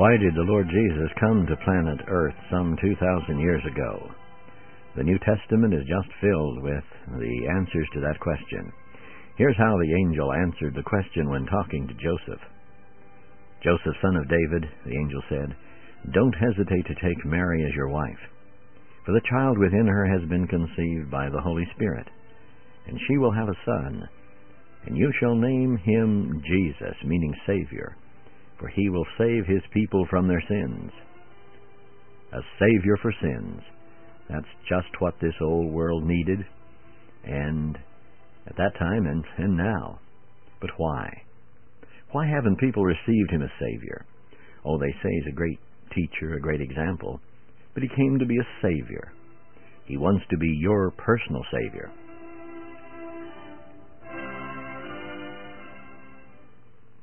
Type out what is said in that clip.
Why did the Lord Jesus come to planet Earth some 2,000 years ago? The New Testament is just filled with the answers to that question. Here's how the angel answered the question when talking to Joseph. "Joseph, son of David," the angel said, "don't hesitate to take Mary as your wife, for the child within her has been conceived by the Holy Spirit, and she will have a son, and you shall name him Jesus," meaning Savior, "for he will save his people from their sins." A Savior for sins. That's just what this old world needed, and at that time and now. But why? Why haven't people received him as Savior? Oh, they say he's a great teacher, a great example, but he came to be a Savior. He wants to be your personal Savior.